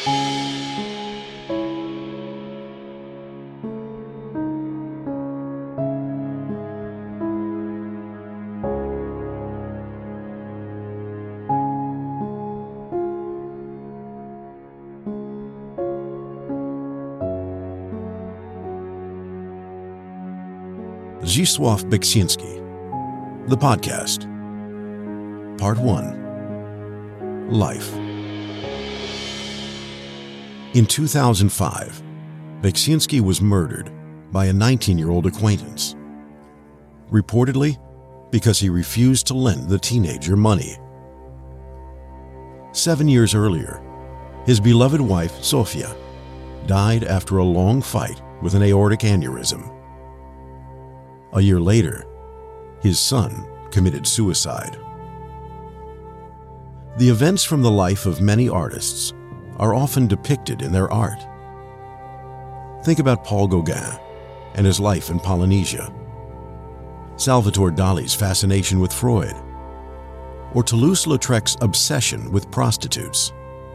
Zdzisław Beksiński, the podcast. Part 1. Life. In 2005, Beksiński was murdered by a 19-year-old acquaintance, reportedly because he refused to lend the teenager money. 7 years earlier, his beloved wife, Sofia, died after a long fight with an aortic aneurysm. A year later, his son committed suicide. The events from the life of many artists are often depicted in their art. Think about Paul Gauguin and his life in Polynesia, Salvatore Dali's fascination with Freud, or Toulouse-Lautrec's obsession with prostitutes.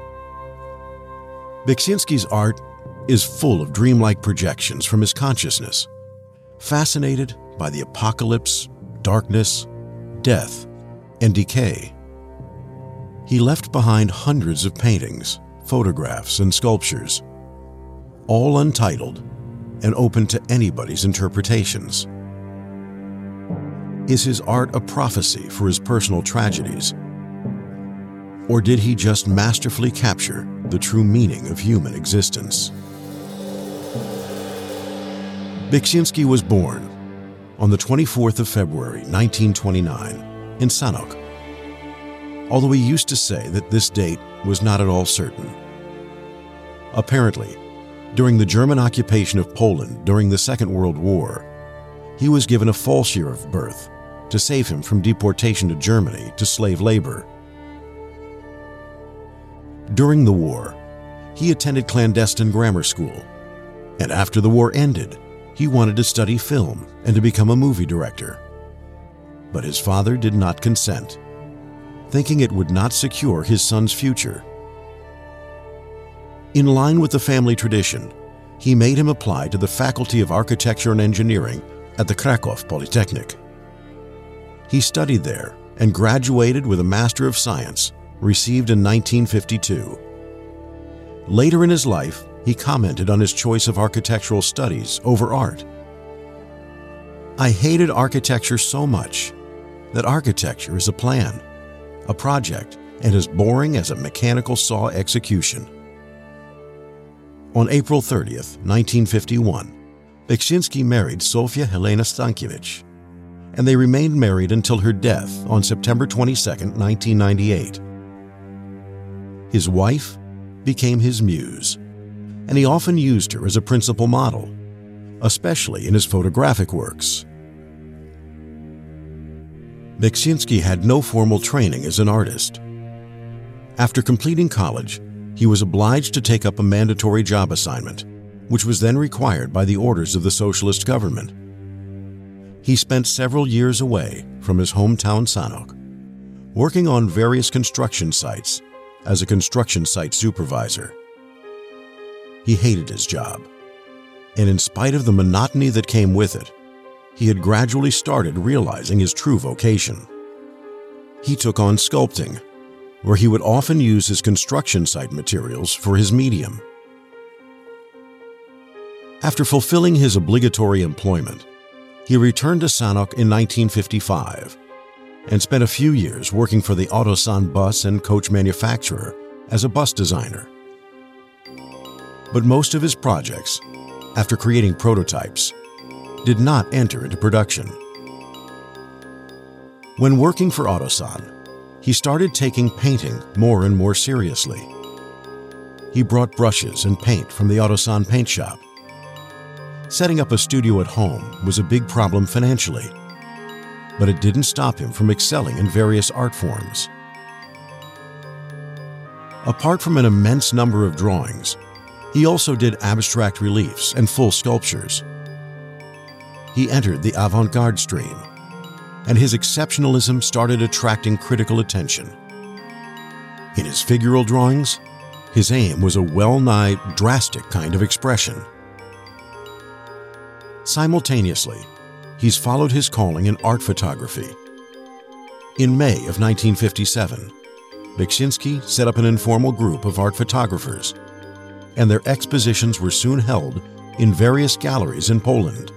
Beksiński's art is full of dreamlike projections from his consciousness, fascinated by the apocalypse, darkness, death, and decay. He left behind hundreds of paintings, photographs, and sculptures, all untitled and open to anybody's interpretations. Is his art a prophecy for his personal tragedies? Or did he just masterfully capture the true meaning of human existence? Beksiński was born on the 24th of February, 1929, in Sanok, although he used to say that this date was not at all certain. Apparently, during the German occupation of Poland during the Second World War, he was given a false year of birth to save him from deportation to Germany to slave labor. During the war, he attended clandestine grammar school, and after the war ended, he wanted to study film and to become a movie director. But his father did not consent, thinking it would not secure his son's future. In line with the family tradition, he made him apply to the Faculty of Architecture and Engineering at the Krakow Polytechnic. He studied there and graduated with a Master of Science, received in 1952. Later in his life, he commented on his choice of architectural studies over art. "I hated architecture so much that architecture is a plan, a project, and as boring as a mechanical saw execution." On April 30th, 1951, Beksiński married Sofia Helena Stankiewicz, and they remained married until her death on September 22, 1998. His wife became his muse, and he often used her as a principal model, especially in his photographic works. Beksiński had no formal training as an artist. After completing college, he was obliged to take up a mandatory job assignment, which was then required by the orders of the socialist government. He spent several years away from his hometown Sanok, working on various construction sites as a construction site supervisor. He hated his job, and in spite of the monotony that came with it, he had gradually started realizing his true vocation. He took on sculpting, where he would often use his construction site materials for his medium. After fulfilling his obligatory employment, he returned to Sanok in 1955 and spent a few years working for the Autosan bus and coach manufacturer as a bus designer. But most of his projects, after creating prototypes, did not enter into production. When working for Autosan, he started taking painting more and more seriously. He brought brushes and paint from the Autosan paint shop. Setting up a studio at home was a big problem financially, but it didn't stop him from excelling in various art forms. Apart from an immense number of drawings, he also did abstract reliefs and full sculptures. He entered the avant-garde stream, and his exceptionalism started attracting critical attention. In his figural drawings, His aim was a well-nigh drastic kind of expression. Simultaneously, he's followed his calling in art photography. In May of 1957, Beksinski set up an informal group of art photographers, and their expositions were soon held in various galleries in Poland.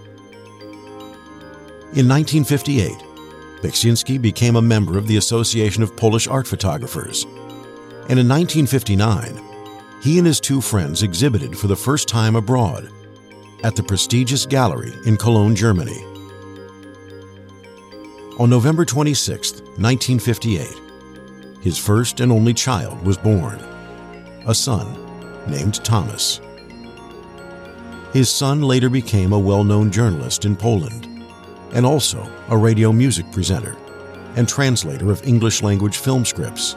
In 1958, Beksinski became a member of the Association of Polish Art Photographers, and in 1959, he and his two friends exhibited for the first time abroad at the prestigious gallery in Cologne, Germany. On November 26, 1958, his first and only child was born, a son named Thomas. His son later became a well-known journalist in Poland and also a radio music presenter and translator of English-language film scripts.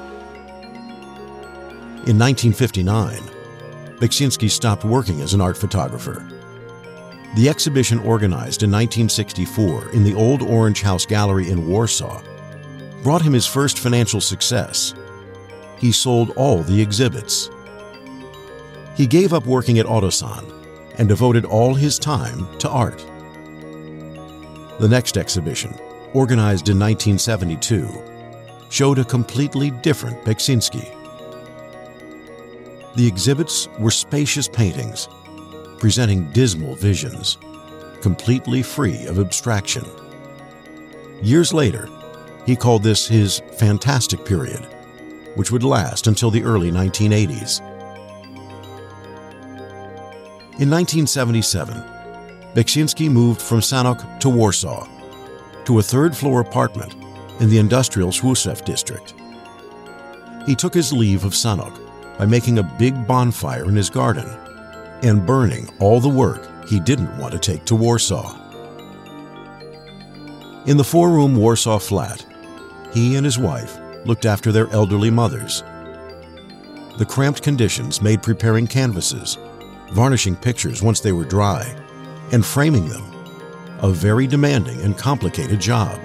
In 1959, Beksinski stopped working as an art photographer. The exhibition organized in 1964 in the Old Orange House Gallery in Warsaw brought him his first financial success. He sold all the exhibits. He gave up working at Autosan and devoted all his time to art. The next exhibition, organized in 1972, showed a completely different Beksinski. The exhibits were spacious paintings, presenting dismal visions, completely free of abstraction. Years later, he called this his fantastic period, which would last until the early 1980s. In 1977, Beksinski moved from Sanok to Warsaw, to a third-floor apartment in the industrial Słuszew district. He took his leave of Sanok by making a big bonfire in his garden and burning all the work he didn't want to take to Warsaw. In the four-room Warsaw flat, he and his wife looked after their elderly mothers. The cramped conditions made preparing canvases, varnishing pictures once they were dry, and framing them a very demanding and complicated job.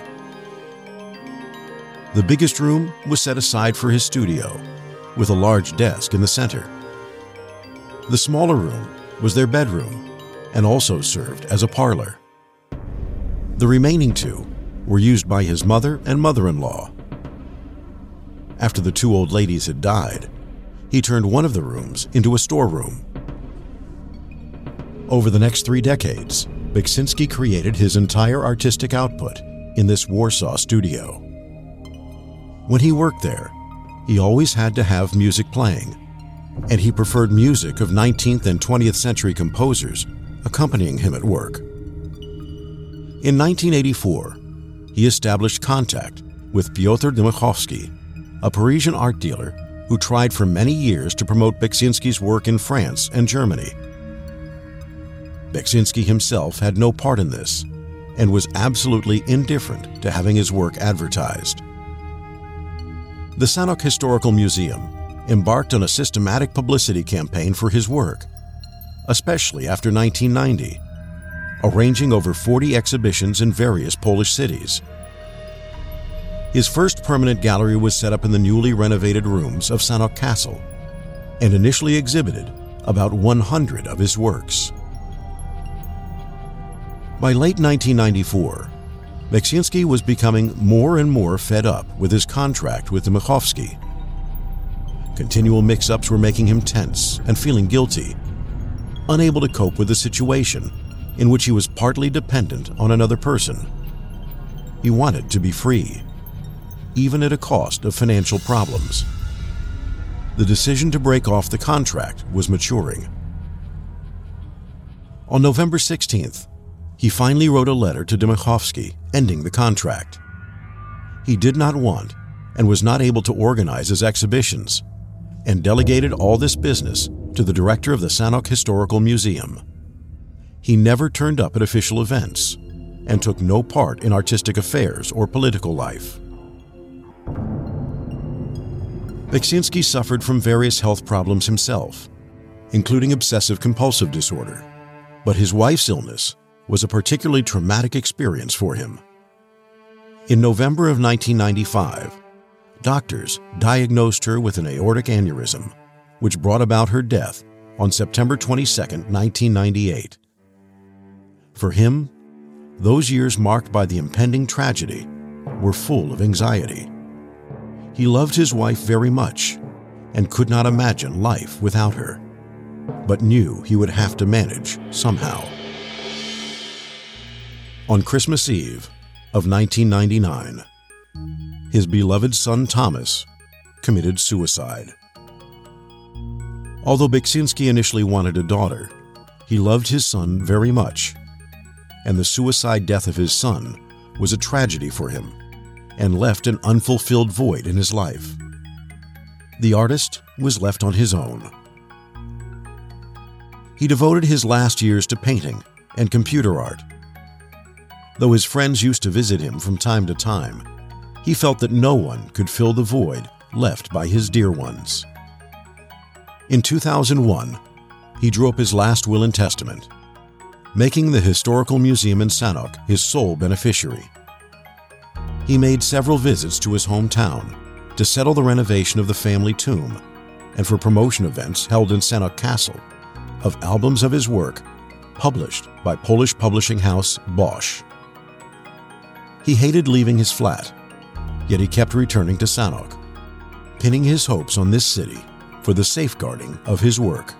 The biggest room was set aside for his studio, with a large desk in the center. The smaller room was their bedroom and also served as a parlor. The remaining two were used by his mother and mother-in-law. After the two old ladies had died, he turned one of the rooms into a storeroom. Over the next 3 decades, Beksinski created his entire artistic output in this Warsaw studio. When he worked there, he always had to have music playing, and he preferred music of 19th and 20th century composers accompanying him at work. In 1984, he established contact with Piotr Dmychowski, a Parisian art dealer who tried for many years to promote Beksinski's work in France and Germany. Beksinski himself had no part in this and was absolutely indifferent to having his work advertised. The Sanok Historical Museum embarked on a systematic publicity campaign for his work, especially after 1990, arranging over 40 exhibitions in various Polish cities. His first permanent gallery was set up in the newly renovated rooms of Sanok Castle and initially exhibited about 100 of his works. By late 1994, Beksinski was becoming more and more fed up with his contract with Dmychowski. Continual mix-ups were making him tense and feeling guilty, unable to cope with the situation in which he was partly dependent on another person. He wanted to be free, even at a cost of financial problems. The decision to break off the contract was maturing. On November 16th, he finally wrote a letter to Dmychowski ending the contract. He did not want and was not able to organize his exhibitions and delegated all this business to the director of the Sanok Historical Museum. He never turned up at official events and took no part in artistic affairs or political life. Beksinski suffered from various health problems himself, including obsessive-compulsive disorder, but his wife's illness was a particularly traumatic experience for him. In November of 1995, doctors diagnosed her with an aortic aneurysm, which brought about her death on September 22, 1998. For him, those years marked by the impending tragedy were full of anxiety. He loved his wife very much and could not imagine life without her, but knew he would have to manage somehow. On Christmas Eve of 1999, his beloved son Thomas committed suicide. Although Beksinski initially wanted a daughter, he loved his son very much, and the suicide death of his son was a tragedy for him and left an unfulfilled void in his life. The artist was left on his own. He devoted his last years to painting and computer art. Though his friends used to visit him from time to time, he felt that no one could fill the void left by his dear ones. In 2001, he drew up his last will and testament, making the Historical Museum in Sanok his sole beneficiary. He made several visits to his hometown to settle the renovation of the family tomb and for promotion events held in Sanok Castle of albums of his work published by Polish publishing house Bosch. He hated leaving his flat, yet he kept returning to Sanok, pinning his hopes on this city for the safeguarding of his work.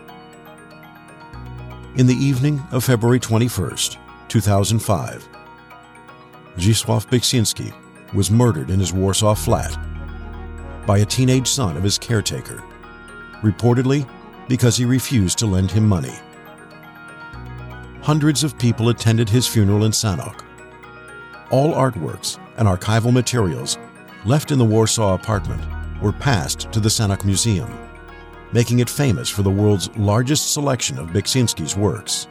In the evening of February 21st, 2005, Zdzisław Beksinski was murdered in his Warsaw flat by a teenage son of his caretaker, reportedly because he refused to lend him money. Hundreds of people attended his funeral in Sanok. All artworks and archival materials left in the Warsaw apartment were passed to the Sanok Museum, making it famous for the world's largest selection of Beksinski's works.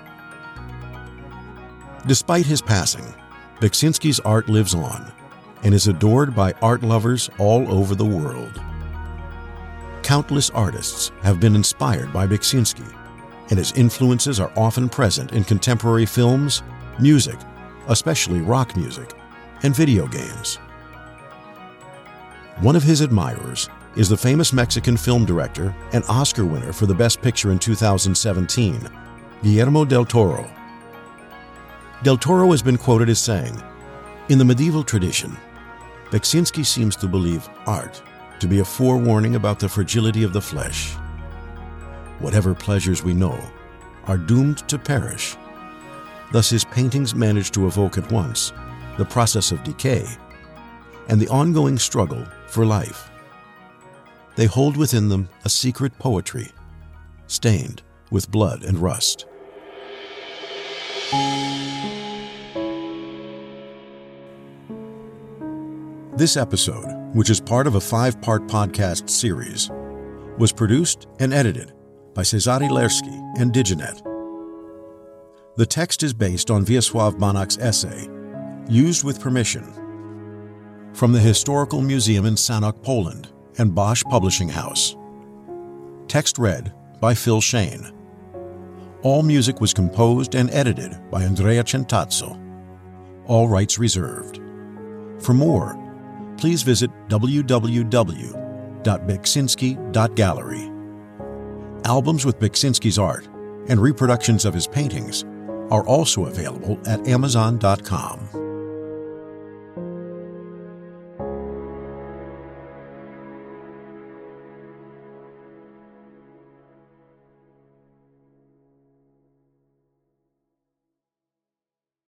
Despite his passing, Beksinski's art lives on and is adored by art lovers all over the world. Countless artists have been inspired by Beksinski, and his influences are often present in contemporary films, music, especially rock music, and video games. One of his admirers is the famous Mexican film director and Oscar winner for the Best Picture in 2017, Guillermo del Toro. Del Toro has been quoted as saying, "In the medieval tradition, Beksinski seems to believe art to be a forewarning about the fragility of the flesh. Whatever pleasures we know are doomed to perish. Thus his paintings manage to evoke at once the process of decay and the ongoing struggle for life. They hold within them a secret poetry, stained with blood and rust." This episode, which is part of a 5-part podcast series, was produced and edited by Cezary Lerski and Diginet. The text is based on Wiesław Banach's essay, Used with Permission, from the Historical Museum in Sanok, Poland, and Bosch Publishing House. Text read by Phil Shane. All music was composed and edited by Andrea Centazzo. All rights reserved. For more, please visit www.beksinski.gallery. Albums with Beksinski's art and reproductions of his paintings are also available at Amazon.com.